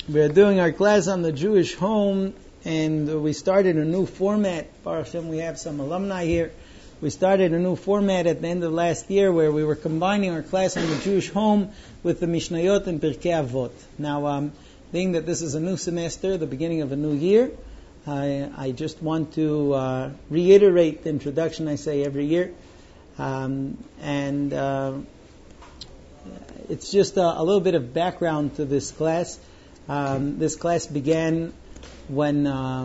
We're doing our class on the Jewish home, and we started a new format. Baruch Hashem, we have some alumni here. We started a new format at the end of last year where we were combining our class on the Jewish home with the Mishnayot and Pirkei Avot. Now, being that this is a new semester, the beginning of a new year, I just want to reiterate the introduction I say every year. It's just a little bit of background to this class. This class began when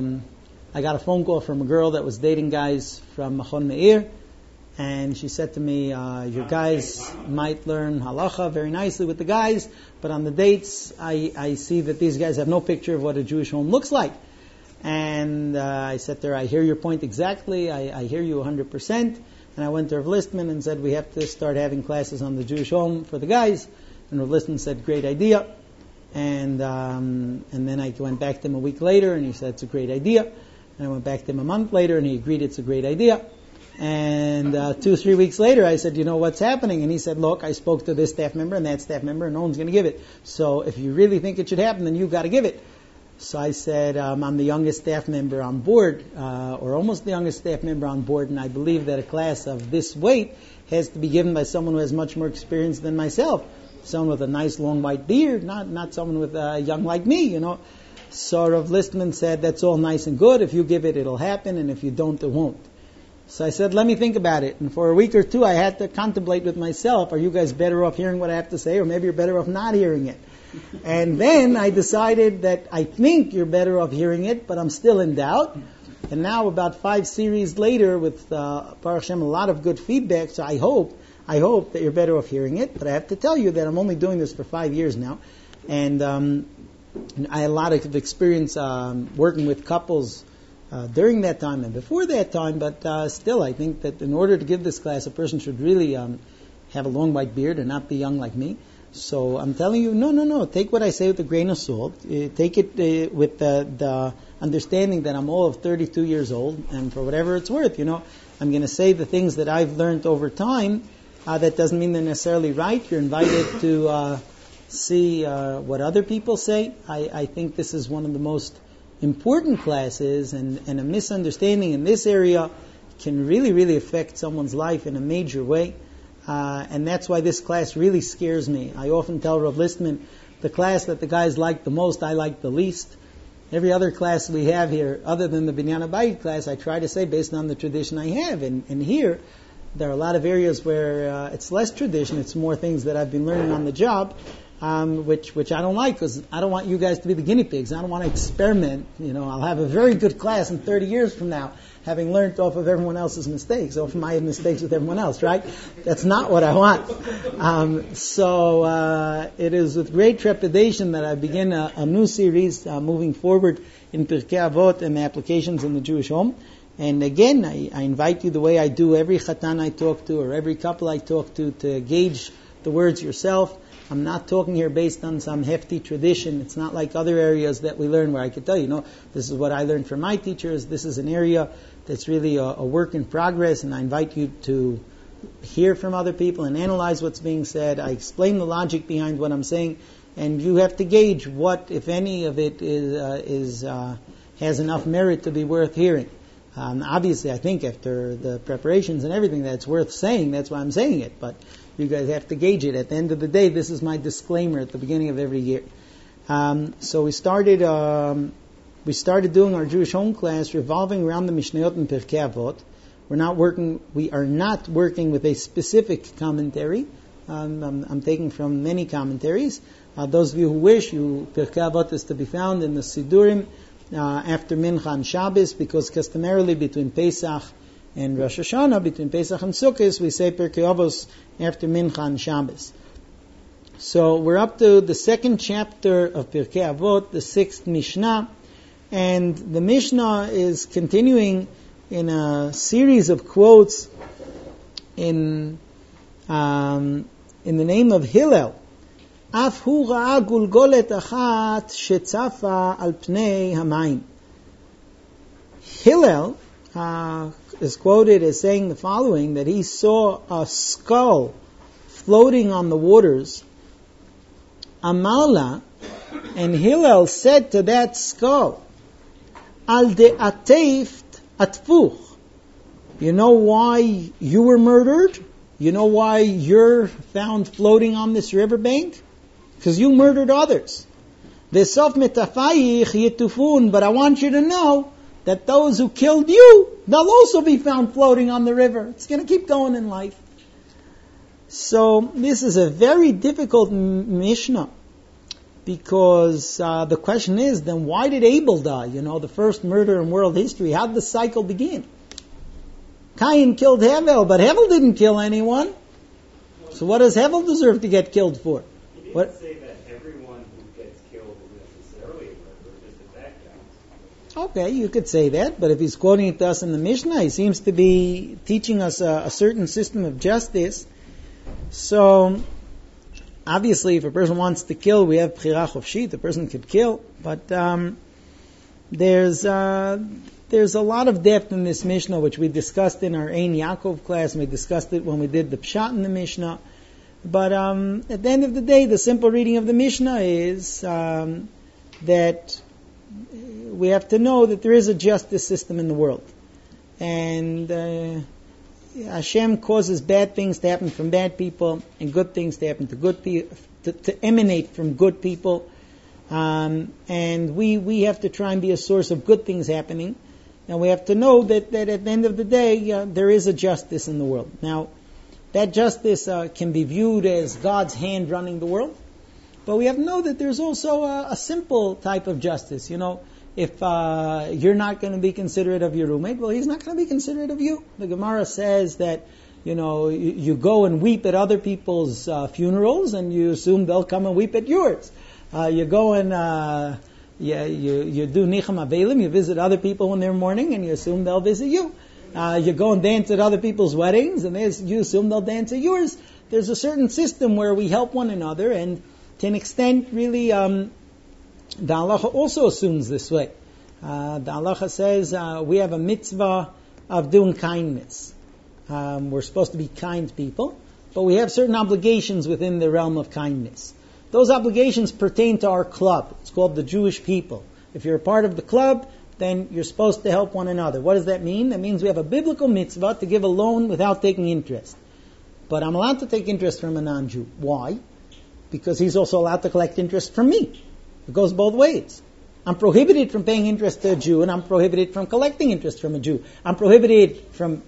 I got a phone call from a girl that was dating guys from Machon Meir, and she said to me, your guys might learn halacha very nicely with the guys, but on the dates I see that these guys have no picture of what a Jewish home looks like. And I said to her, I hear your point exactly, I hear you 100%. And I went to Rav Listman and said, we have to start having classes on the Jewish home for the guys. And Rav Listman said, great idea. And then I went back to him a week later, and he said, it's a great idea. And I went back to him a month later, and he agreed it's a great idea. And 2-3 weeks later, I said, you know what's happening? And he said, look, I spoke to this staff member and that staff member, and no one's going to give it. So if you really think it should happen, then you've got to give it. So I said, I'm the youngest staff member on board, or almost the youngest staff member on board, and I believe that a class of this weight has to be given by someone who has much more experience than myself. Someone with a nice long white beard, not someone with young like me, you know. So Rav Listman said, that's all nice and good. If you give it, it'll happen, and if you don't, it won't. So I said, let me think about it. And for a week or two, I had to contemplate with myself, are you guys better off hearing what I have to say, or maybe you're better off not hearing it? And then I decided that I think you're better off hearing it, but I'm still in doubt. And now about 5 series later with Baruch Hashem, a lot of good feedback, so I hope that you're better off hearing it. But I have to tell you that I'm only doing this for 5 years now. And I had a lot of experience working with couples during that time and before that time, but still I think that in order to give this class, a person should really have a long white beard and not be young like me. So I'm telling you, no. Take what I say with a grain of salt. Take it with the understanding that I'm all of 32 years old, and for whatever it's worth, you know, I'm going to say the things that I've learned over time. That doesn't mean they're necessarily right. You're invited to see what other people say. I think this is one of the most important classes, and a misunderstanding in this area can really, really affect someone's life in a major way. And that's why this class really scares me. I often tell Rav Listman, the class that the guys like the most, I like the least. Every other class we have here, other than the Binyan HaBayit class, I try to say based on the tradition I have. And here, there are a lot of areas where it's less tradition, it's more things that I've been learning on the job, which I don't like, because I don't want you guys to be the guinea pigs. I don't want to experiment. You know, I'll have a very good class in 30 years from now, having learned off of everyone else's mistakes, off of my mistakes with everyone else, right? That's not what I want. So it is with great trepidation that I begin a new series moving forward in Pirkei Avot and the applications in the Jewish home. And again, I invite you, the way I do every chatan I talk to or every couple I talk to gauge the words yourself. I'm not talking here based on some hefty tradition. It's not like other areas that we learn where I could tell you, this is what I learned from my teachers. This is an area that's really a work in progress, and I invite you to hear from other people and analyze what's being said. I explain the logic behind what I'm saying, and you have to gauge what, if any of it, has enough merit to be worth hearing. Obviously, I think after the preparations and everything, that's worth saying. That's why I'm saying it. But you guys have to gauge it. At the end of the day, this is my disclaimer at the beginning of every year. So we started doing our Jewish home class revolving around the Mishnayot and Pirkei Avot. We are not working with a specific commentary. I'm taking from many commentaries. Those of you who wish, Pirkei Avot is to be found in the Sidurim after Mincha and Shabbos, because customarily between Pesach and Rosh Hashanah, between Pesach and Sukkot, we say Pirkei Avos after Mincha and Shabbos. So we're up to the 2nd chapter of Pirkei Avot, the 6th Mishnah, and the Mishnah is continuing in a series of quotes in the name of Hillel. Af hu ra'a gulgolet achat shetzafa al pnei hamayim. Hillel is quoted as saying the following, that he saw a skull floating on the waters. Amala, And Hillel said to that skull, Al de ateift atfuch. You know why you were murdered? You know why you're found floating on this riverbank? Because you murdered others. V'sof metafayich yitufun. But I want you to know that those who killed you, they'll also be found floating on the river. It's going to keep going in life. So this is a very difficult Mishnah, because the question is, then why did Abel die? You know, the first murder in world history. How did the cycle begin? Cain killed Hevel, but Hevel didn't kill anyone. So what does Hevel deserve to get killed for? He didn't say that everyone who gets killed is necessarily a murderer, just that counts. Okay, you could say that, but if he's quoting it to us in the Mishnah, he seems to be teaching us a certain system of justice. So, obviously, if a person wants to kill, we have Bchira Chofshit, the person could kill, but there's a lot of depth in this Mishnah, which we discussed in our Ein Yaakov class, and we discussed it when we did the Pshat in the Mishnah. But at the end of the day, the simple reading of the Mishnah is that we have to know that there is a justice system in the world. And Hashem causes bad things to happen from bad people, and good things to happen to good people, to emanate from good people. And we have to try and be a source of good things happening. And we have to know that at the end of the day, there is a justice in the world. Now, that justice can be viewed as God's hand running the world. But we have to know that there's also a simple type of justice. You know, if you're not going to be considerate of your roommate, well, he's not going to be considerate of you. The Gemara says that, you know, you go and weep at other people's funerals, and you assume they'll come and weep at yours. You go and you do Nicham Avelim, you visit other people when they're mourning, and you assume they'll visit you. You go and dance at other people's weddings, and you assume they'll dance at yours. There's a certain system where we help one another, and to an extent, really, the halacha also assumes this way. The halacha says we have a mitzvah of doing kindness. We're supposed to be kind people, but we have certain obligations within the realm of kindness. Those obligations pertain to our club. It's called the Jewish people. If you're a part of the club, then you're supposed to help one another. What does that mean? That means we have a biblical mitzvah to give a loan without taking interest. But I'm allowed to take interest from a non-Jew. Why? Because he's also allowed to collect interest from me. It goes both ways. I'm prohibited from paying interest to a Jew, and I'm prohibited from collecting interest from a Jew. I'm prohibited from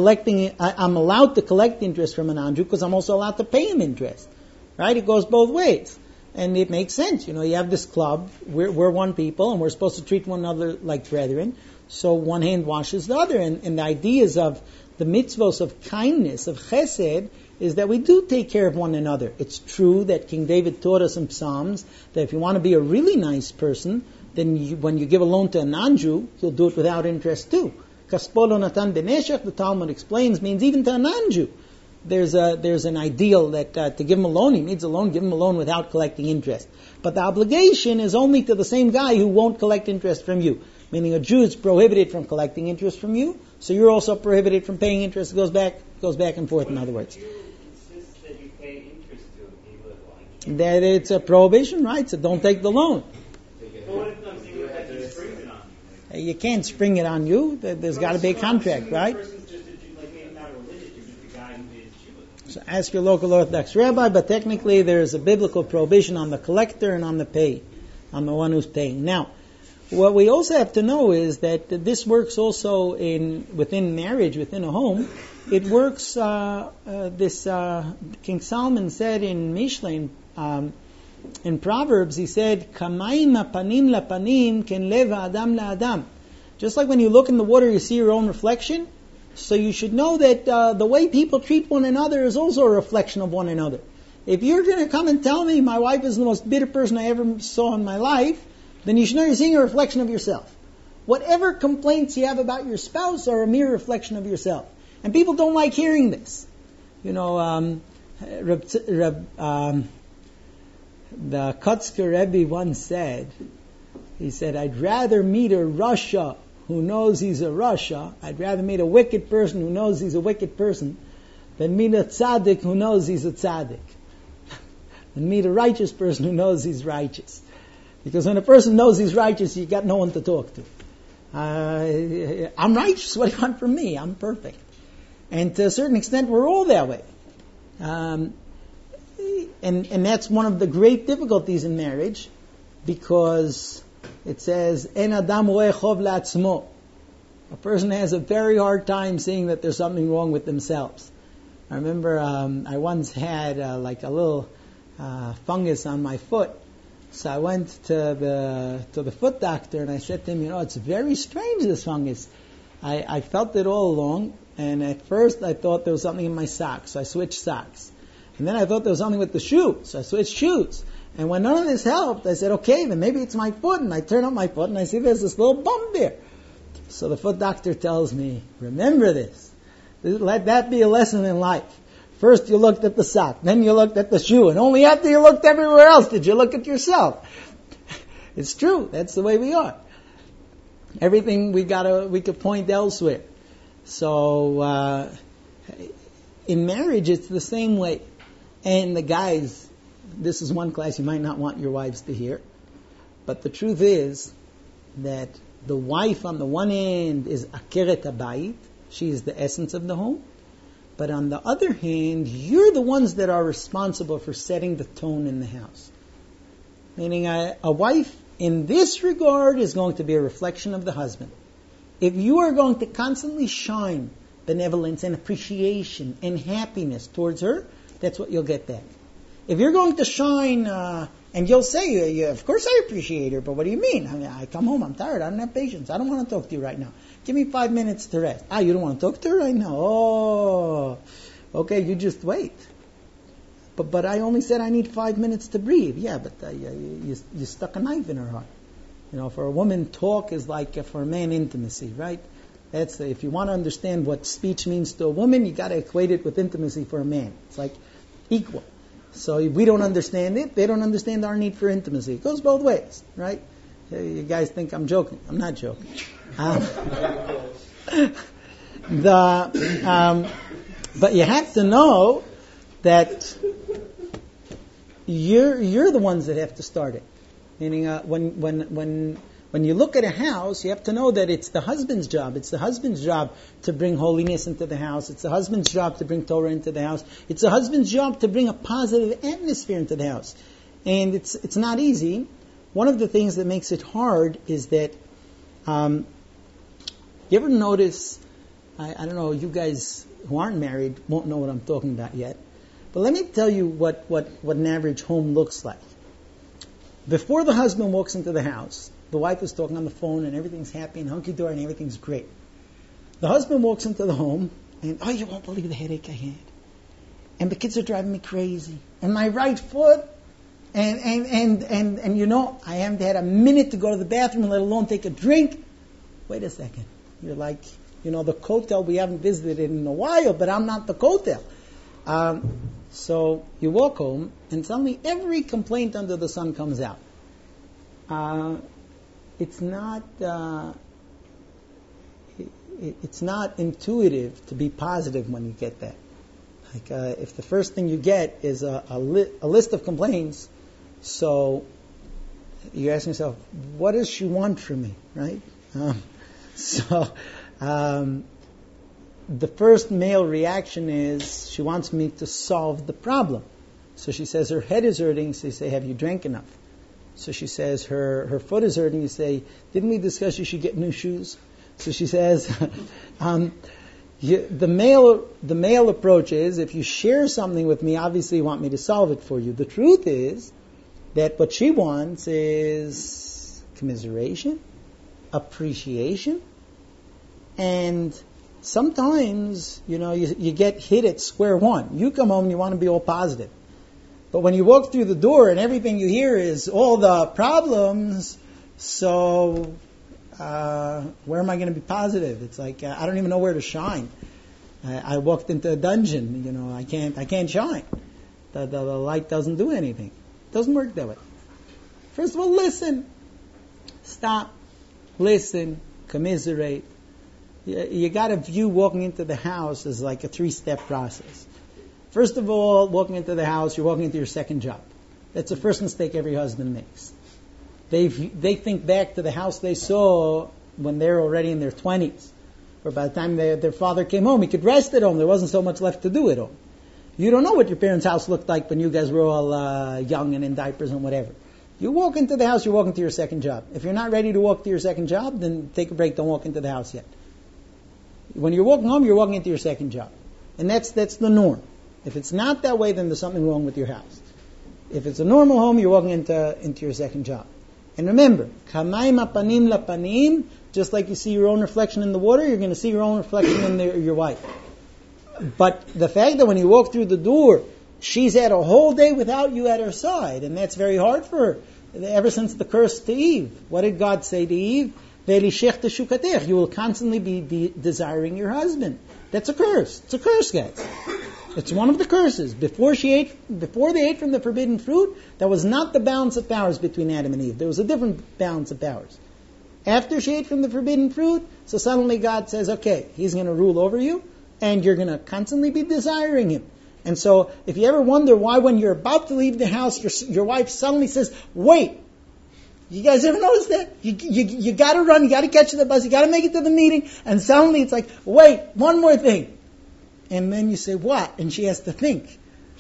I'm allowed to collect interest from a non-Jew because I'm also allowed to pay him interest. Right? It goes both ways. And it makes sense. You know, you have this club, we're one people, and we're supposed to treat one another like brethren. So one hand washes the other. And the ideas of the mitzvos of kindness, of chesed, is that we do take care of one another. It's true that King David taught us in Psalms that if you want to be a really nice person, then when you give a loan to a non-Jew, you'll do it without interest too. Kaspolo natan beneshech, the Talmud explains, means even to a non-Jew. There's an ideal that to give him a loan, he needs a loan, give him a loan without collecting interest. But the obligation is only to the same guy who won't collect interest from you. Meaning a Jew is prohibited from collecting interest from you, so you're also prohibited from paying interest. It goes back and forth, in other words. What if you insist that you pay interest to him? He live on? That it's a prohibition, right? So don't take the loan. Well, what if something that he springs it on you? You can't spring it on you. There's got to be a contract, right? So ask your local Orthodox rabbi, but technically there's a biblical prohibition on the collector and on the one who's paying. Now, what we also have to know is that this works also within marriage, within a home. It works, King Solomon said in Mishlei, in Proverbs, he said, Kamaim panim lapanim ken leva adam la adam. Just like when you look in the water, you see your own reflection. So you should know that the way people treat one another is also a reflection of one another. If you're going to come and tell me my wife is the most bitter person I ever saw in my life, then you should know you're seeing a reflection of yourself. Whatever complaints you have about your spouse are a mere reflection of yourself. And people don't like hearing this. You know, the Kotzker Rebbe once said, he said, I'd rather meet a Rasha who knows he's a Rasha. I'd rather meet a wicked person who knows he's a wicked person than meet a tzaddik who knows he's a tzaddik. Than meet a righteous person who knows he's righteous. Because when a person knows he's righteous, you got no one to talk to. I'm righteous. What do you want from me? I'm perfect. And to a certain extent, we're all that way. And that's one of the great difficulties in marriage, because it says, "En adam roeh chov la'atzmo." A person has a very hard time seeing that there's something wrong with themselves. I remember I once had like a little fungus on my foot. So I went to the foot doctor and I said to him, it's very strange, this fungus. I felt it all along, and at first I thought there was something in my socks, so I switched socks. And then I thought there was something with the shoe, so I switched shoes. And when none of this helped, I said, okay, then maybe it's my foot. And I turn up my foot and I see there's this little bump there. So the foot doctor tells me, remember this. Let that be a lesson in life. First you looked at the sock, then you looked at the shoe, and only after you looked everywhere else did you look at yourself. It's true. That's the way we are. Everything we could point elsewhere. So in marriage, it's the same way. And the guys, this is one class you might not want your wives to hear, but the truth is that the wife on the one end is akeret habayit. She is the essence of the home. But on the other hand, you're the ones that are responsible for setting the tone in the house. Meaning a wife in this regard is going to be a reflection of the husband. If you are going to constantly shine benevolence and appreciation and happiness towards her, that's what you'll get back. If you're going to shine, and you'll say, of course I appreciate her, but what do you mean? I come home, I'm tired, I don't have patience, I don't want to talk to you right now. Give me 5 minutes to rest. You don't want to talk to her right now? Oh, okay, you just wait. But I only said I need 5 minutes to breathe. Yeah, but you stuck a knife in her heart. For a woman, talk is like for a man, intimacy, right? That's if you want to understand what speech means to a woman, you got to equate it with intimacy for a man. It's like equal. So if we don't understand it, they don't understand our need for intimacy. It goes both ways, right? You guys think I'm joking. I'm not joking. But you have to know that you're the ones that have to start it. Meaning, when you look at a house, you have to know that it's the husband's job. It's the husband's job to bring holiness into the house. It's the husband's job to bring Torah into the house. It's the husband's job to bring a positive atmosphere into the house. And it's not easy. One of the things that makes it hard is that you ever notice, I don't know, you guys who aren't married won't know what I'm talking about yet. But let me tell you what an average home looks like. Before the husband walks into the house, the wife is talking on the phone and everything's happy and hunky-dory and everything's great. The husband walks into the home and, you won't believe the headache I had. And the kids are driving me crazy. And my right foot, and I haven't had a minute to go to the bathroom, let alone take a drink. Wait a second. You're like, the kotel we haven't visited in a while, but I'm not the kotel. So you walk home, and suddenly every complaint under the sun comes out. It's not intuitive to be positive when you get that. Like if the first thing you get is a list of complaints, so you ask yourself, what does she want from me, right? The first male reaction is she wants me to solve the problem. So she says her head is hurting, so you say, have you drank enough? So she says her foot is hurting, you say, didn't we discuss you should get new shoes? So she says, the male approach is, if you share something with me, obviously you want me to solve it for you. The truth is that what she wants is commiseration, appreciation, and sometimes, you get hit at square one. You come home and you want to be all positive. But when you walk through the door and everything you hear is all the problems, so where am I going to be positive? It's like I don't even know where to shine. I walked into a dungeon, I can't shine. The light doesn't do anything. It doesn't work that way. First of all, listen. Stop. Listen. Commiserate. You got to view walking into the house as like a 3-step process. First of all, walking into the house, you're walking into your second job. That's the first mistake every husband makes. They think back to the house they saw when they're already in their 20s. Or by the time their father came home, he could rest at home. There wasn't so much left to do at home. You don't know what your parents' house looked like when you guys were all young and in diapers and whatever. You walk into the house, you're walking to your second job. If you're not ready to walk to your second job, then take a break. Don't walk into the house yet. When you're walking home, you're walking into your second job. And that's the norm. If it's not that way, then there's something wrong with your house. If it's a normal home, you're walking into your second job. And remember, kamayim apanim lapanim, just like you see your own reflection in the water, you're going to see your own reflection in your wife. But the fact that when you walk through the door, she's had a whole day without you at her side, and that's very hard for her. Ever since the curse to Eve, what did God say to Eve? You will constantly be desiring your husband. That's a curse. It's a curse, guys. It's one of the curses. Before they ate from the forbidden fruit, that was not the balance of powers between Adam and Eve. There was a different balance of powers. After she ate from the forbidden fruit, so suddenly God says, okay, He's going to rule over you, and you're going to constantly be desiring Him. And so, if you ever wonder why when you're about to leave the house, your wife suddenly says, wait, you guys ever notice that? You got to run, you got to catch the bus, you got to make it to the meeting, and suddenly it's like, wait, one more thing. And then you say, what? And she has to think.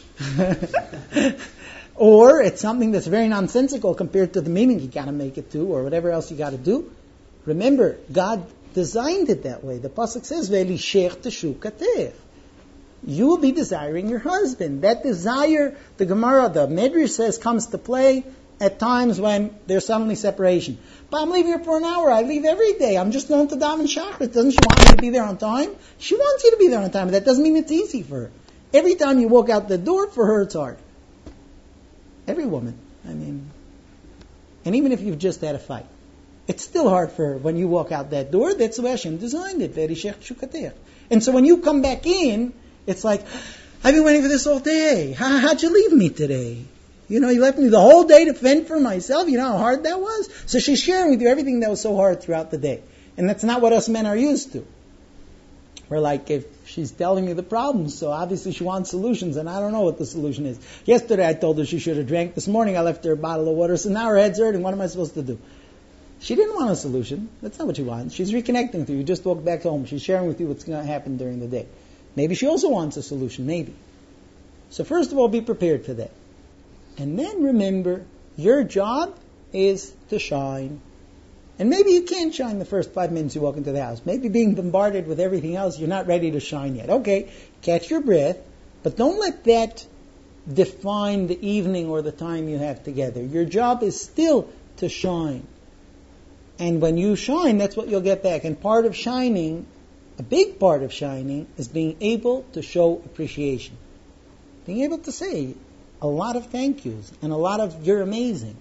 Or it's something that's very nonsensical compared to the meeting you got to make it to, or whatever else you got to do. Remember, God designed it that way. The pasuk says, "Ve'lishech teshukatech." You will be desiring your husband. That desire, the Gemara, the Medrash says, comes to play at times when there's suddenly separation. But I'm leaving here for an hour. I leave every day. I'm just going to daven shachrit. Doesn't she want me to be there on time? She wants you to be there on time, but that doesn't mean it's easy for her. Every time you walk out the door, for her it's hard. Every woman. And even if you've just had a fight, it's still hard for her when you walk out that door. That's the way Hashem designed it. And so when you come back in, it's like, I've been waiting for this all day. How'd you leave me today? You left me the whole day to fend for myself. You know how hard that was? So she's sharing with you everything that was so hard throughout the day. And that's not what us men are used to. We're like, if she's telling me the problems, so obviously she wants solutions, and I don't know what the solution is. Yesterday I told her she should have drank. This morning I left her a bottle of water, so now her head's hurting. What am I supposed to do? She didn't want a solution. That's not what she wants. She's reconnecting with you. You just walked back home. She's sharing with you what's going to happen during the day. Maybe she also wants a solution, maybe. So first of all, be prepared for that. And then remember, your job is to shine. And maybe you can't shine the first 5 minutes you walk into the house. Maybe being bombarded with everything else, you're not ready to shine yet. Okay, catch your breath, but don't let that define the evening or the time you have together. Your job is still to shine. And when you shine, that's what you'll get back. And part of shining, a big part of shining, is being able to show appreciation. Being able to say a lot of thank yous and a lot of you're amazing.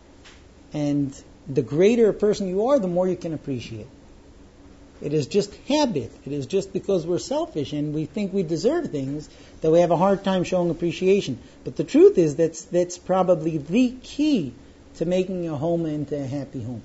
And the greater a person you are, the more you can appreciate. It is just habit. It is just because we're selfish and we think we deserve things that we have a hard time showing appreciation. But the truth is that's probably the key to making a home into a happy home.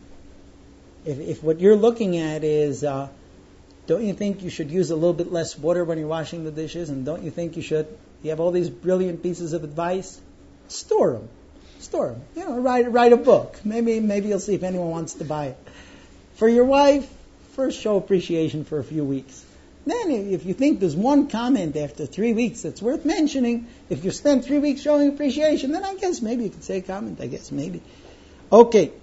If what you're looking at is, don't you think you should use a little bit less water when you're washing the dishes? And don't you think you have all these brilliant pieces of advice? Store them. Write a book. Maybe you'll see if anyone wants to buy it. For your wife, first show appreciation for a few weeks. Then if you think there's one comment after 3 weeks that's worth mentioning, if you spend 3 weeks showing appreciation, then I guess maybe you could say a comment. Maybe. Okay.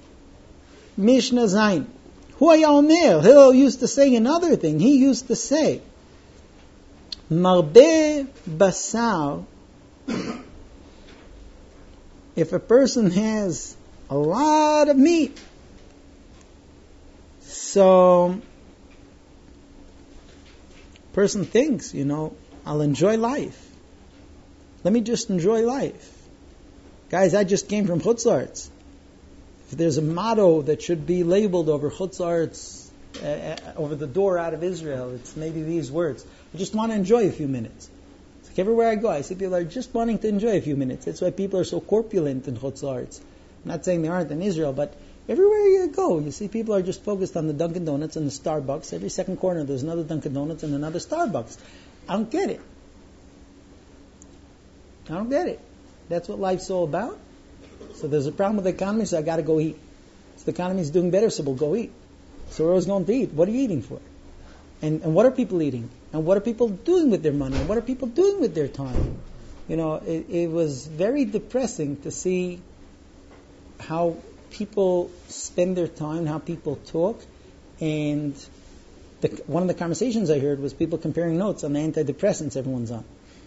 Mishnah Zayin. Hu haya omer. Hillel used to say another thing. He used to say, Marbe basar. If a person has a lot of meat, so person thinks, I'll enjoy life. Let me just enjoy life. Guys, I just came from Chutz La'aretz. If there's a motto that should be labeled over Chutz La'aretz, over the door out of Israel, it's maybe these words. I just want to enjoy a few minutes. It's like everywhere I go, I see people are just wanting to enjoy a few minutes. That's why people are so corpulent in Chutz La'aretz. I'm not saying they aren't in Israel, but everywhere you go, you see people are just focused on the Dunkin' Donuts and the Starbucks. Every second corner there's another Dunkin' Donuts and another Starbucks. I don't get it. That's what life's all about. So there's a problem with the economy, so I got to go eat. If the economy is doing better, so we'll go eat. So we're always going to eat. What are you eating for? And what are people eating? And what are people doing with their money? And what are people doing with their time? It was very depressing to see how people spend their time, how people talk. And one of the conversations I heard was people comparing notes on the antidepressants everyone's on.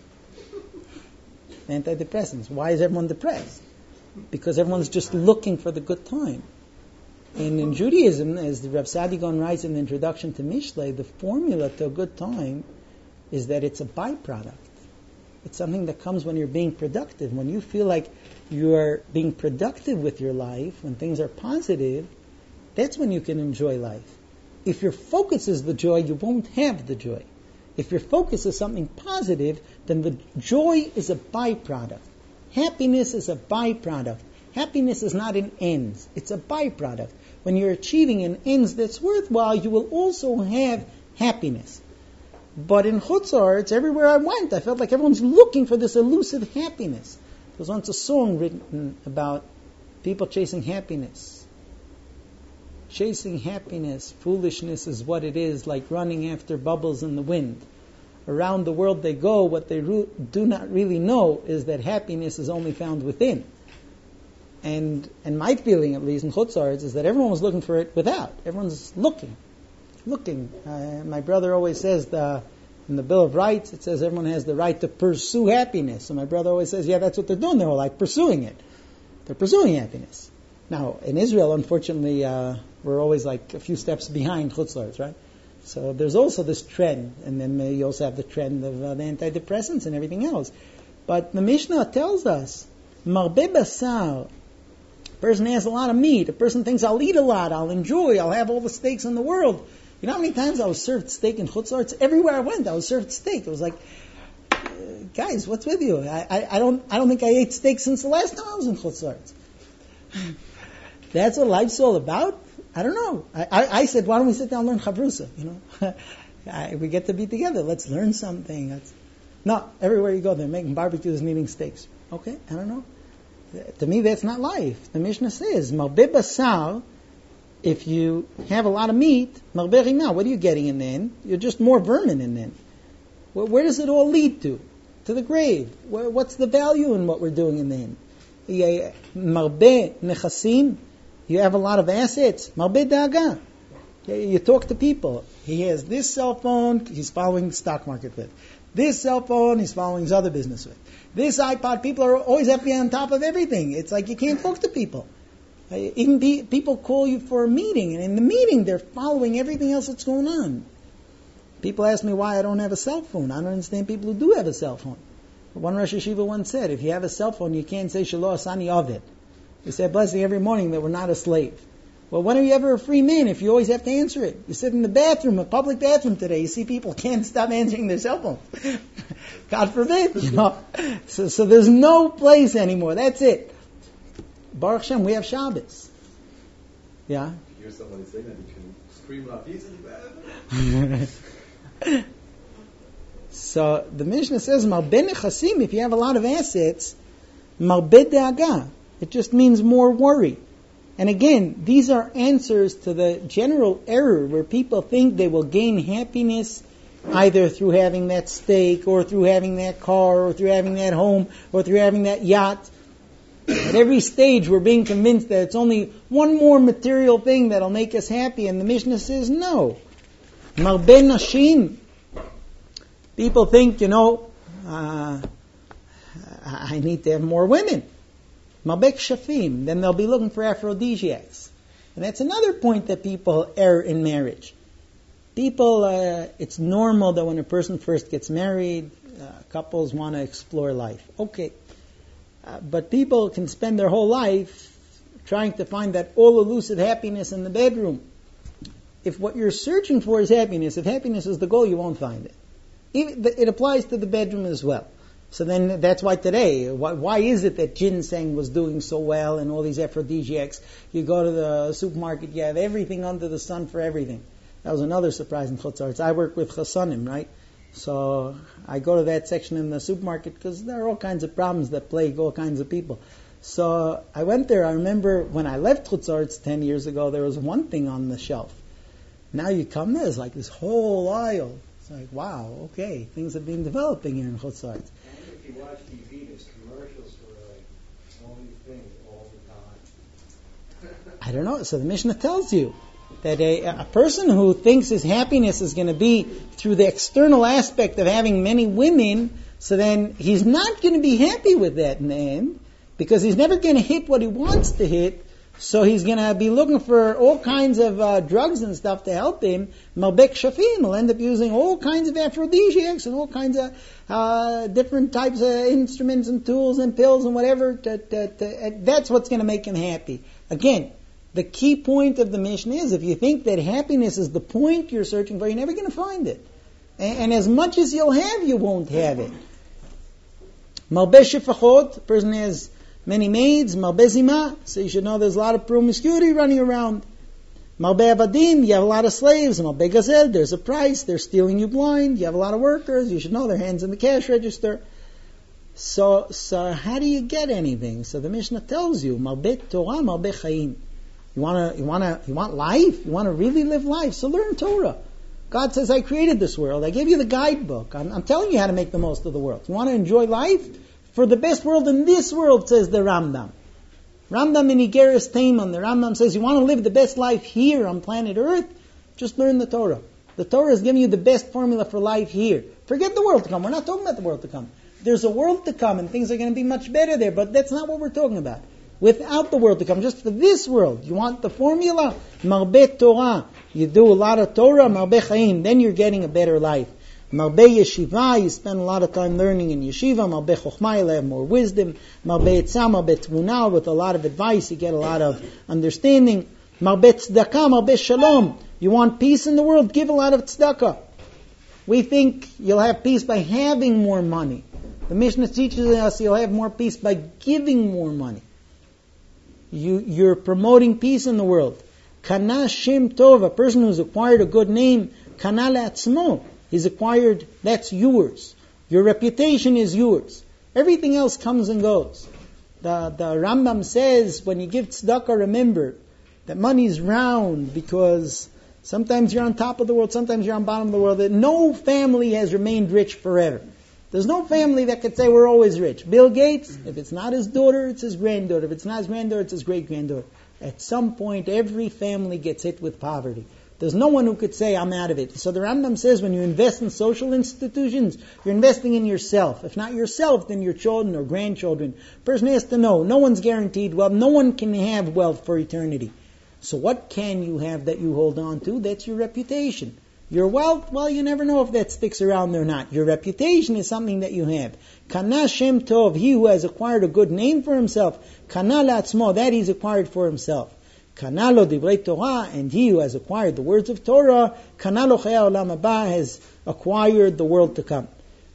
Antidepressants. Why is everyone depressed? Because everyone's just looking for the good time. And in Judaism, as the Rav Sadi Gaon writes in the introduction to Mishlei, the formula to a good time is that it's a byproduct. It's something that comes when you're being productive. When you feel like you're being productive with your life, when things are positive, that's when you can enjoy life. If your focus is the joy, you won't have the joy. If your focus is something positive, then the joy is a byproduct. Happiness is a byproduct. Happiness is not an end. It's a byproduct. When you're achieving an end that's worthwhile, you will also have happiness. But in Chutz La'aretz, everywhere I went, I felt like everyone's looking for this elusive happiness. There was once a song written about people chasing happiness. Chasing happiness, foolishness is what it is, like running after bubbles in the wind. Around the world they go, what they do not really know is that happiness is only found within. And my feeling, at least in Chutz La'aretz, is that everyone was looking for it without. Everyone's looking. My brother always says in the Bill of Rights, it says everyone has the right to pursue happiness. And my brother always says, yeah, that's what they're doing. They're all like pursuing it. They're pursuing happiness. Now, in Israel, unfortunately, we're always like a few steps behind Chutz La'aretz, right? So there's also this trend. And then you also have the trend of the antidepressants and everything else. But the Mishnah tells us, Marbe basar, a person has a lot of meat. A person thinks, I'll eat a lot, I'll enjoy, I'll have all the steaks in the world. You know how many times I was served steak in Chutz La'aretz? Everywhere I went, I was served steak. It was like, guys, what's with you? I don't think I ate steak since the last time I was in Chutz La'aretz. That's what life's all about? I don't know. I said, why don't we sit down and learn Chavrusa? We get to be together. Let's learn something. No, everywhere you go, they're making barbecues and eating steaks. Okay, I don't know. To me, that's not life. The Mishnah says, Marbe basar, if you have a lot of meat, Marbe rima, what are you getting in the end? You're just more vermin in the end. Where does it all lead to? To the grave. What's the value in what we're doing in the end? Marbe nechasim, you have a lot of assets. Marbe da'aga. You talk to people. He has this cell phone, he's following the stock market with. This cell phone, he's following his other business with. This iPod, people are always have to be on top of everything. It's like you can't talk to people. Even people call you for a meeting, and in the meeting they're following everything else that's going on. People ask me why I don't have a cell phone. I don't understand people who do have a cell phone. One Rosh Yeshiva once said, if you have a cell phone, you can't say Shelo Asani Ovid. You say a blessing every morning that we're not a slave. Well, when are you ever a free man if you always have to answer it? You sit in the bathroom, a public bathroom today, you see people can't stop answering their cell phone. God forbid, So there's no place anymore. That's it. Baruch Hashem, we have Shabbos. Yeah? If you hear somebody saying that, you can scream out, he's in bed. So the Mishnah says, Marbe nechasim, if you have a lot of assets, Marbe de'aga. It just means more worry. And again, these are answers to the general error where people think they will gain happiness either through having that steak or through having that car or through having that home or through having that yacht. At every stage we're being convinced that it's only one more material thing that'll make us happy, and the Mishnah says no. Marbe nashim. People think, I need to have more women. Mabek shafim, then they'll be looking for aphrodisiacs. And that's another point that people err in marriage. People, it's normal that when a person first gets married, couples want to explore life. Okay. But people can spend their whole life trying to find that all elusive happiness in the bedroom. If what you're searching for is happiness, if happiness is the goal, you won't find it. It applies to the bedroom as well. So then that's why today, why is it that ginseng was doing so well and all these aphrodisiacs? You go to the supermarket, you have everything under the sun for everything. That was another surprise in Chutz La'aretz. I work with Chassanim, right? So I go to that section in the supermarket because there are all kinds of problems that plague all kinds of people. So I went there. I remember when I left Chutz La'aretz 10 years ago, there was one thing on the shelf. Now you come there, it's like this whole aisle. It's like, wow, okay, things have been developing here in Chutz La'aretz. And if you watch TV, there's commercials for like all these things all the time. I don't know. So the Mishnah tells you that a person who thinks his happiness is going to be through the external aspect of having many women, so then he's not going to be happy with that in the end, because he's never going to hit what he wants to hit. So he's going to be looking for all kinds of drugs and stuff to help him. Malbek Shafim will end up using all kinds of aphrodisiacs and all kinds of different types of instruments and tools and pills and whatever. That's what's going to make him happy. Again, the key point of the Mishnah is if you think that happiness is the point you're searching for, you're never going to find it. And as much as you'll have, you won't have it. Malbeh Shefachot, the person has many maids. Malbeh Zima, so you should know there's a lot of promiscuity running around. Malbeh Avadim, you have a lot of slaves. Malbeh Gazel, there's a price, they're stealing you blind. You have a lot of workers, you should know their hands in the cash register. So how do you get anything? So the Mishnah tells you, Malbeh Torah, Malbeh Chaim. You want life? You want to really live life? So learn Torah. God says, I created this world. I gave you the guidebook. I'm telling you how to make the most of the world. You want to enjoy life? For the best world in this world, says the Rambam. Rambam in Igeres Teiman, the Rambam says, you want to live the best life here on planet Earth? Just learn the Torah. The Torah is giving you the best formula for life here. Forget the world to come. We're not talking about the world to come. There's a world to come and things are going to be much better there, but that's not what we're talking about. Without the world to come, just for this world. You want the formula? Marbeh Torah. You do a lot of Torah, Marbeh Chaim. Then you're getting a better life. Marbeh Yeshiva, you spend a lot of time learning in Yeshiva. Marbeh Chochmah, you have more wisdom. Marbeh Etzah, Marbeh Tmunah, with a lot of advice, you get a lot of understanding. Marbeh Tzedakah, Marbeh Shalom. You want peace in the world? Give a lot of tzedakah. We think you'll have peace by having more money. The Mishnah teaches us you'll have more peace by giving more money. You're promoting peace in the world. Kana Shem Tov, a person who's acquired a good name, Kana La'atzmo, he's acquired, that's yours. Your reputation is yours. Everything else comes and goes. The Rambam says, when you give tzedakah, remember that money is round, because sometimes you're on top of the world, sometimes you're on bottom of the world. That no family has remained rich forever. There's no family that could say we're always rich. Bill Gates, if it's not his daughter, it's his granddaughter. If it's not his granddaughter, it's his great-granddaughter. At some point, every family gets hit with poverty. There's no one who could say, I'm out of it. So the Rambam says, when you invest in social institutions, you're investing in yourself. If not yourself, then your children or grandchildren. Person has to know, no one's guaranteed wealth. No one can have wealth for eternity. So what can you have that you hold on to? That's your reputation. Your wealth, well, you never know if that sticks around or not. Your reputation is something that you have. Kana Shem Tov, he who has acquired a good name for himself. Kana La'atzmo, that he's acquired for himself. Kana Lo Divrei Torah, and he who has acquired the words of Torah. Kana Lo Chaya Olam Haba, has acquired the world to come.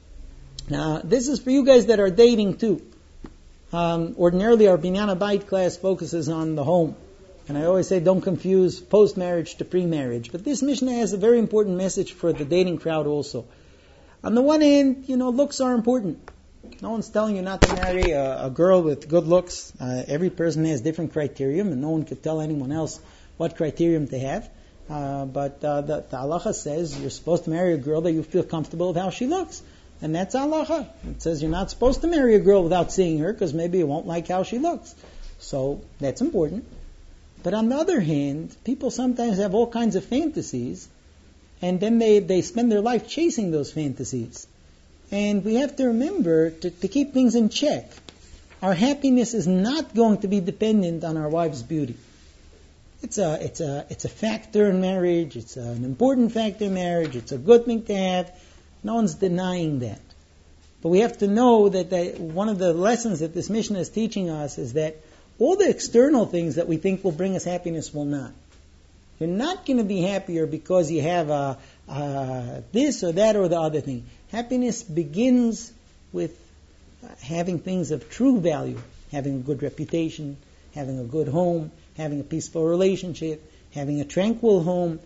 Now, this is for you guys that are dating too. Ordinarily, our Binyan Habayit class focuses on the home. And I always say, don't confuse post-marriage to pre-marriage. But this Mishnah has a very important message for the dating crowd also. On the one hand, looks are important. No one's telling you not to marry a girl with good looks. Every person has different criterion, and no one could tell anyone else what criterion to have. But the halacha says you're supposed to marry a girl that you feel comfortable with how she looks. And that's halacha. It says you're not supposed to marry a girl without seeing her, because maybe you won't like how she looks. So that's important. But on the other hand, people sometimes have all kinds of fantasies, and then they spend their life chasing those fantasies. And we have to remember to keep things in check. Our happiness is not going to be dependent on our wife's beauty. It's a factor in marriage. It's an important factor in marriage. It's a good thing to have. No one's denying that. But we have to know that one of the lessons that this Mishnah is teaching us is that all the external things that we think will bring us happiness will not. You're not going to be happier because you have this or that or the other thing. Happiness begins with having things of true value, having a good reputation, having a good home, having a peaceful relationship, having a tranquil home.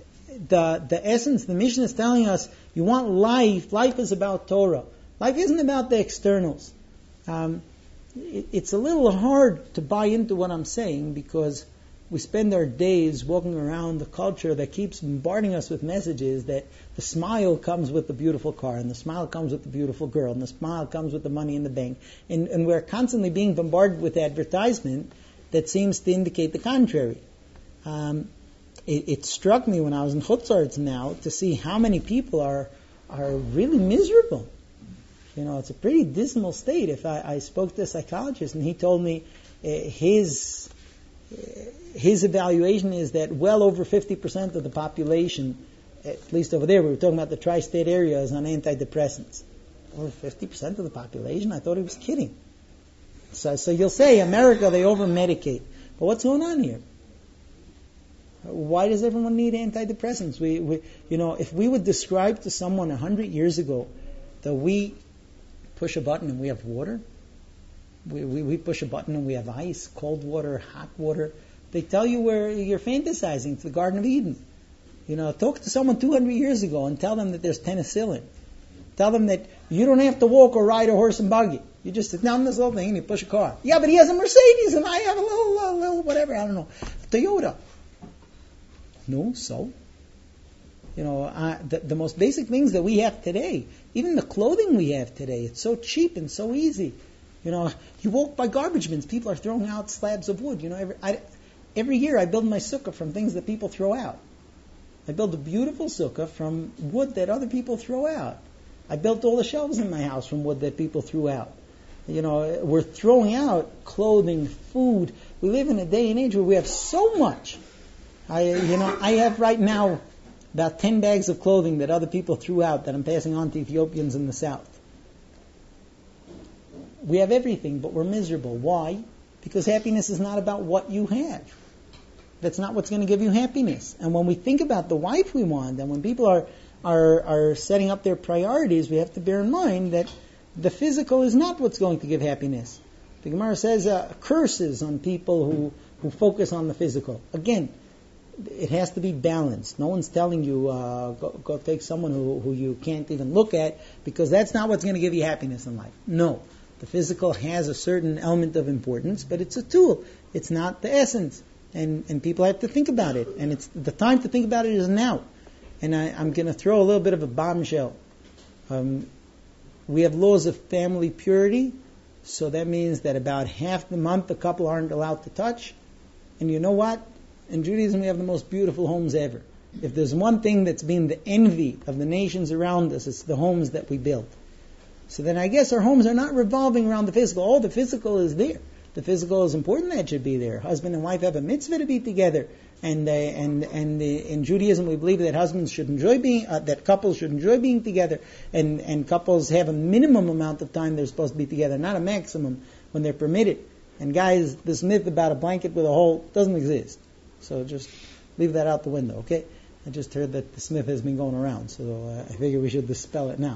The essence, the Mishnah is telling us, you want life. Life is about Torah. Life isn't about the externals. it's a little hard to buy into what I'm saying because we spend our days walking around the culture that keeps bombarding us with messages that the smile comes with the beautiful car, and the smile comes with the beautiful girl, and the smile comes with the money in the bank. And we're constantly being bombarded with advertisement that seems to indicate the contrary. It struck me when I was in Chutz La'aretz now to see how many people are really miserable. It's a pretty dismal state. If I spoke to a psychologist and he told me his evaluation is that well over 50% of the population, at least over there, we were talking about the tri-state area, is on antidepressants. Over 50% of the population? I thought he was kidding. So you'll say, America, they over-medicate. But what's going on here? Why does everyone need antidepressants? If we would describe to someone 100 years ago that we push a button and we have water, we push a button and we have ice, cold water, hot water, they tell you where you're fantasizing. It's the Garden of Eden. Talk to someone 200 years ago and tell them that there's penicillin. Tell them that you don't have to walk or ride a horse and buggy. You just sit down in this little thing and you push a car. Yeah, but he has a Mercedes and I have a little whatever, I don't know, Toyota. No, so? The most basic things that we have today, even the clothing we have today, it's so cheap and so easy. You walk by garbage bins, people are throwing out slabs of wood. Every year I build my sukkah from things that people throw out. I build a beautiful sukkah from wood that other people throw out. I built all the shelves in my house from wood that people threw out. We're throwing out clothing, food. We live in a day and age where we have so much. I have right now about 10 bags of clothing that other people threw out that I'm passing on to Ethiopians in the south. We have everything, but we're miserable. Why? Because happiness is not about what you have. That's not what's going to give you happiness. And when we think about the wife we want, and when people are setting up their priorities, we have to bear in mind that the physical is not what's going to give happiness. The Gemara says curses on people who focus on the physical. Again, it has to be balanced. No one's telling you go take someone who you can't even look at, because that's not what's going to give you happiness in life. No. The physical has a certain element of importance, but it's a tool. It's not the essence. And people have to think about it. And it's the time to think about it is now. And I'm going to throw a little bit of a bombshell. We have laws of family purity, so that means that about half the month the couple aren't allowed to touch. And you know what? In Judaism we have the most beautiful homes ever. If there's one thing that's been the envy of the nations around us, it's the homes that we build. So then I guess our homes are not revolving around the physical. Oh, the physical is there. The physical is important, that should be there. Husband and wife have a mitzvah to be together. And in Judaism we believe that husbands should enjoy being, that couples should enjoy being together. And couples have a minimum amount of time they're supposed to be together, not a maximum when they're permitted. And guys, this myth about a blanket with a hole doesn't exist. So just leave that out the window, okay? I just heard that the myth has been going around, so I figure we should dispel it now.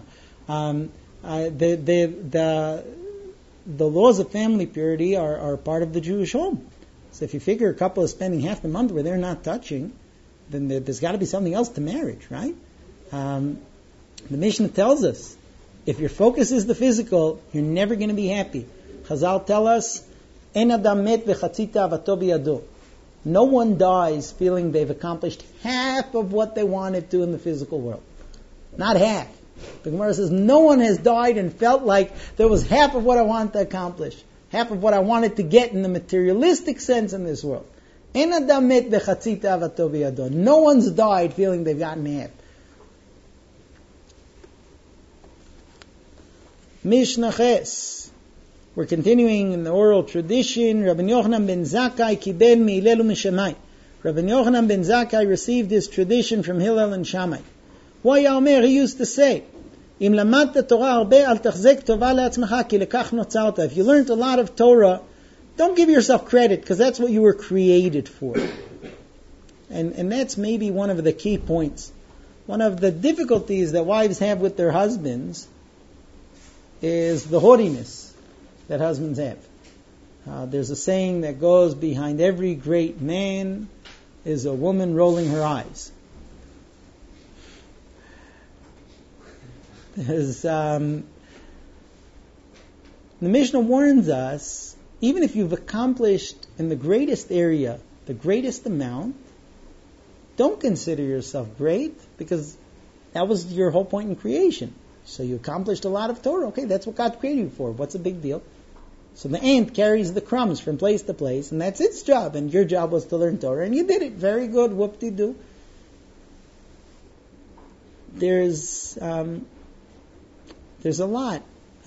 The laws of family purity are part of the Jewish home. So if you figure a couple is spending half the month where they're not touching, then there's got to be something else to marriage, right? The Mishnah tells us, if your focus is the physical, you're never going to be happy. Chazal tell us, En adam met v'chatzita avato biyado. No one dies feeling they've accomplished half of what they wanted to in the physical world. Not half. The Gemara says, no one has died and felt like there was half of what I wanted to accomplish, half of what I wanted to get in the materialistic sense in this world. En adam met v'chatzita avato biyado. No one's died feeling they've gotten half. Mishnah Ches. We're continuing in the oral tradition. Rabbi Yochanan ben Zakkai kibel mi'ilel u'mishamai. Rabbi Yochanan ben Zakkai received this tradition from Hillel and Shammai. Why Omer, he used to say, Im lamadta Torah harbe al tachzek tova le'atzmecha ki lekach notzarta. If you learned a lot of Torah, don't give yourself credit, because that's what you were created for. And that's maybe one of the key points. One of the difficulties that wives have with their husbands is the haughtiness that husbands have. There's a saying that goes, behind every great man is a woman rolling her eyes. There's, now The Mishnah warns us, even if you've accomplished in the greatest area, the greatest amount, don't consider yourself great, because that was your whole point in creation. So you accomplished a lot of Torah. Okay, that's what God created you for. What's the big deal? So the ant carries the crumbs from place to place, and that's its job. And your job was to learn Torah, and you did it. Very good. Whoop-de-doo. There's a lot.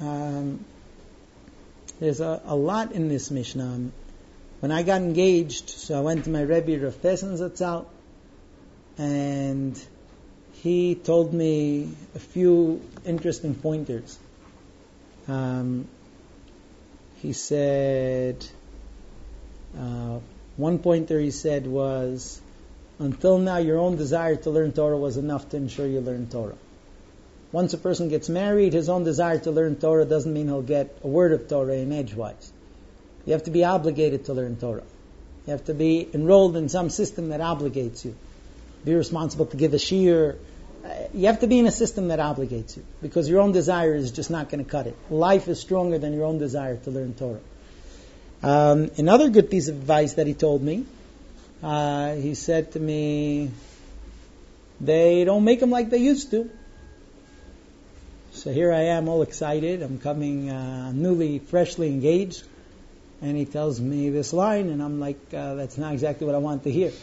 There's a lot in this Mishnah. When I got engaged, so I went to my Rebbe, Rav Pesen Zatzal, and he told me a few interesting pointers. He said, one pointer he said was, until now your own desire to learn Torah was enough to ensure you learn Torah. Once a person gets married, his own desire to learn Torah doesn't mean he'll get a word of Torah in edgewise. You have to be obligated to learn Torah. You have to be enrolled in some system that obligates you. Be responsible to give a shiur. You have to be in a system that obligates you, because your own desire is just not going to cut it. Life is stronger than your own desire to learn Torah. Another good piece of advice that he told me, he said to me, they don't make them like they used to. So here I am all excited. I'm coming freshly engaged. And he tells me this line, and I'm like, that's not exactly what I want to hear.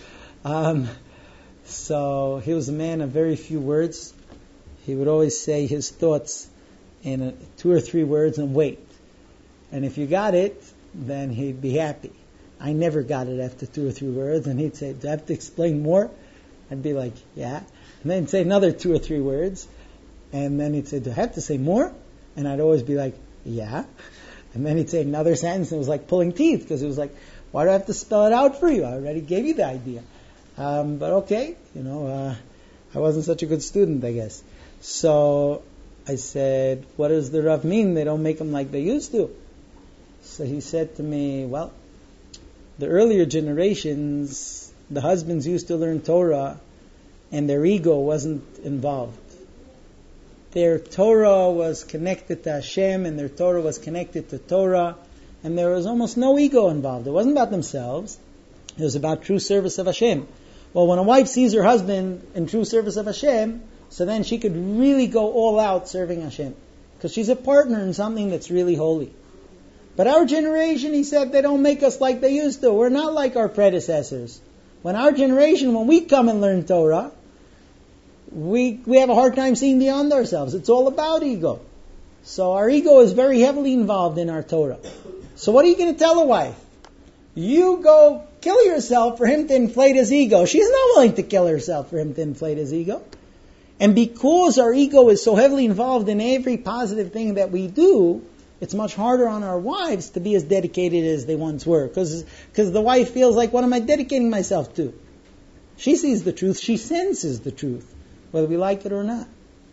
So he was a man of very few words. He would always say his thoughts in 2 or 3 words and wait. And if you got it, then he'd be happy. I never got it after 2 or 3 words, and he'd say, do I have to explain more? I'd be like, yeah. And then he'd say another 2 or 3 words, and then he'd say, do I have to say more? And I'd always be like, yeah. And then he'd say another sentence, and it was like pulling teeth, because it was like, why do I have to spell it out for you? I already gave you the idea. But okay, I wasn't such a good student, I guess. So I said, what does the Rav mean? They don't make them like they used to. So he said to me, well, the earlier generations, the husbands used to learn Torah, and their ego wasn't involved. Their Torah was connected to Hashem, and their Torah was connected to Torah, and there was almost no ego involved. It wasn't about themselves. It was about true service of Hashem. Well, when a wife sees her husband in true service of Hashem, so then she could really go all out serving Hashem, because she's a partner in something that's really holy. But our generation, he said, they don't make us like they used to. We're not like our predecessors. When our generation, when we come and learn Torah, we have a hard time seeing beyond ourselves. It's all about ego. So our ego is very heavily involved in our Torah. So what are you going to tell a wife? You go kill yourself for him to inflate his ego. She's not willing to kill herself for him to inflate his ego. And because our ego is so heavily involved in every positive thing that we do, it's much harder on our wives to be as dedicated as they once were. Because the wife feels like, what am I dedicating myself to? She sees the truth. She senses the truth, whether we like it or not.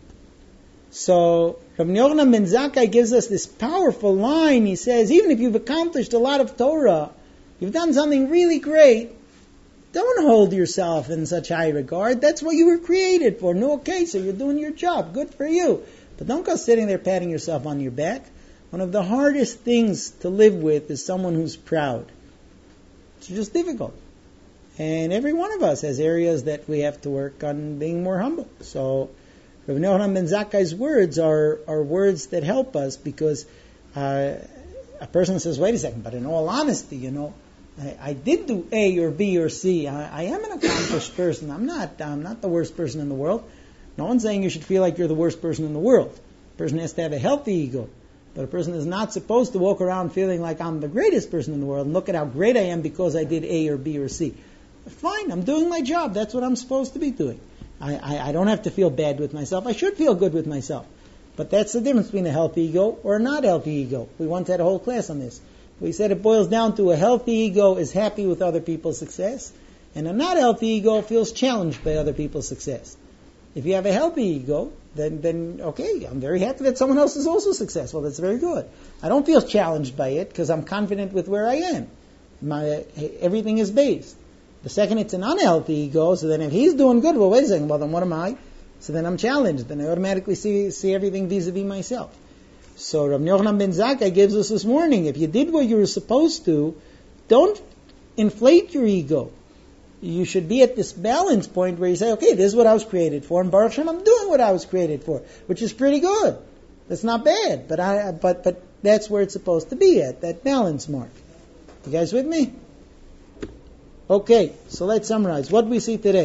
So Rabbi Yochanan ben Zakkai gives us this powerful line. He says, even if you've accomplished a lot of Torah, you've done something really great, don't hold yourself in such high regard. That's what you were created for. No, okay, so you're doing your job. Good for you. But don't go sitting there patting yourself on your back. One of the hardest things to live with is someone who's proud. It's just difficult. And every one of us has areas that we have to work on being more humble. So Rabbi Yochanan ben Zakkai's words are words that help us, because a person says, wait a second, but in all honesty, I did do A or B or C. I am an accomplished person. I'm not the worst person in the world. No one's saying you should feel like you're the worst person in the world. A person has to have a healthy ego. But a person is not supposed to walk around feeling like I'm the greatest person in the world and look at how great I am because I did A or B or C. Fine, I'm doing my job. That's what I'm supposed to be doing. I don't have to feel bad with myself. I should feel good with myself. But that's the difference between a healthy ego or a not healthy ego. We once had a whole class on this. We said it boils down to a healthy ego is happy with other people's success, and a not healthy ego feels challenged by other people's success. If you have a healthy ego, then okay, I'm very happy that someone else is also successful. That's very good. I don't feel challenged by it because I'm confident with where I am. Everything is based. The second it's an unhealthy ego, so then if he's doing good, well, wait a second, well, then what am I? So then I'm challenged. Then I automatically see everything vis-a-vis myself. So Rabbi Yochanan ben Zakkai gives us this warning. If you did what you were supposed to, don't inflate your ego. You should be at this balance point where you say, okay, this is what I was created for, and Baruch Hashem, I'm doing what I was created for, which is pretty good. That's not bad, but that's where it's supposed to be at, that balance mark. You guys with me? Okay, so let's summarize. What do we see today?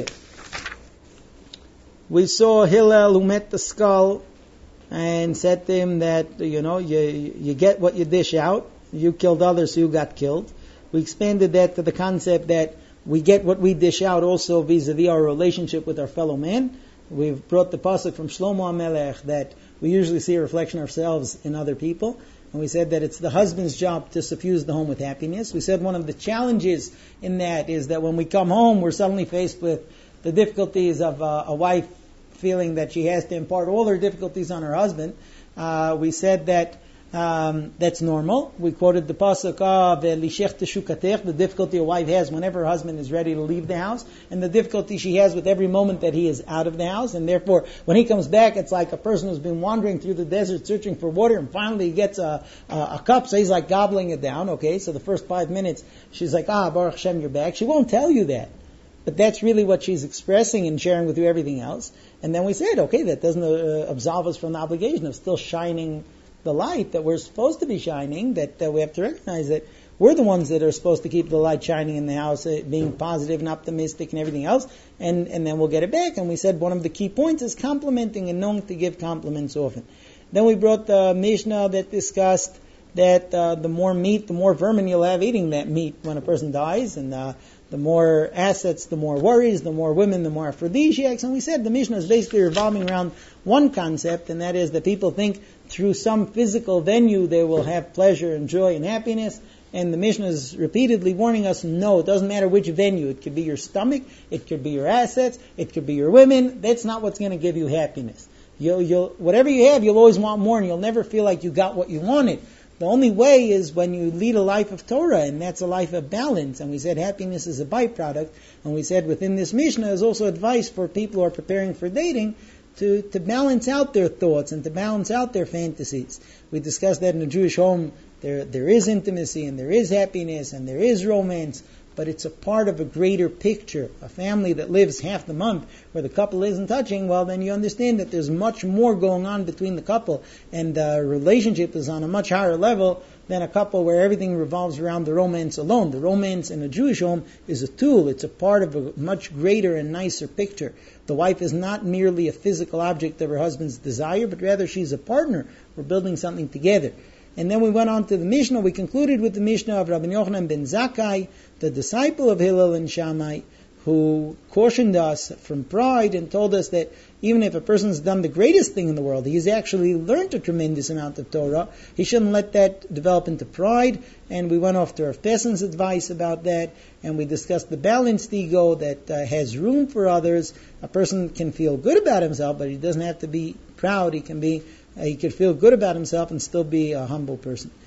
We saw Hillel who met the skull and said to him that, you get what you dish out. You killed others, so you got killed. We expanded that to the concept that we get what we dish out also vis-a-vis our relationship with our fellow man. We've brought the pasuk from Shlomo HaMelech that we usually see a reflection of ourselves in other people. And we said that it's the husband's job to suffuse the home with happiness. We said one of the challenges in that is that when we come home, we're suddenly faced with the difficulties of a wife feeling that she has to impart all her difficulties on her husband. We said that that's normal. We quoted the pasuk of Lishech Teshukatech, the difficulty a wife has whenever her husband is ready to leave the house, and the difficulty she has with every moment that he is out of the house. And therefore, when he comes back, it's like a person who's been wandering through the desert searching for water, and finally he gets a cup, so he's like gobbling it down. Okay, so the first 5 minutes, she's like, Baruch Hashem, you're back. She won't tell you that. But that's really what she's expressing and sharing with you everything else. And then we said, okay, that doesn't absolve us from the obligation of still shining the light that we're supposed to be shining, that we have to recognize that we're the ones that are supposed to keep the light shining in the house, being positive and optimistic and everything else, and then we'll get it back. And we said one of the key points is complimenting and knowing to give compliments often. Then we brought the Mishnah that discussed that the more meat, the more vermin you'll have eating that meat when a person dies, and the more assets, the more worries, the more women, the more aphrodisiacs. And we said the Mishnah is basically revolving around one concept, and that is that people think through some physical venue they will have pleasure and joy and happiness. And the Mishnah is repeatedly warning us, no, it doesn't matter which venue. It could be your stomach, it could be your assets, it could be your women. That's not what's going to give you happiness. Whatever you have, you'll always want more, and you'll never feel like you got what you wanted. The only way is when you lead a life of Torah, and that's a life of balance. And we said happiness is a byproduct. And we said within this Mishnah is also advice for people who are preparing for dating to balance out their thoughts and to balance out their fantasies. We discussed that in a Jewish home there is intimacy and there is happiness and there is romance, but it's a part of a greater picture. A family that lives half the month where the couple isn't touching, well, then you understand that there's much more going on between the couple, and the relationship is on a much higher level than a couple where everything revolves around the romance alone. The romance in a Jewish home is a tool. It's a part of a much greater and nicer picture. The wife is not merely a physical object of her husband's desire, but rather she's a partner. We're building something together. And then we went on to the Mishnah. We concluded with the Mishnah of Rabbi Yochanan ben Zakkai, the disciple of Hillel and Shammai, who cautioned us from pride and told us that even if a person's done the greatest thing in the world, he's actually learned a tremendous amount of Torah, he shouldn't let that develop into pride. And we went off to Rav Pessin's advice about that, and we discussed the balanced ego that has room for others. A person can feel good about himself, but he doesn't have to be proud. He could feel good about himself and still be a humble person.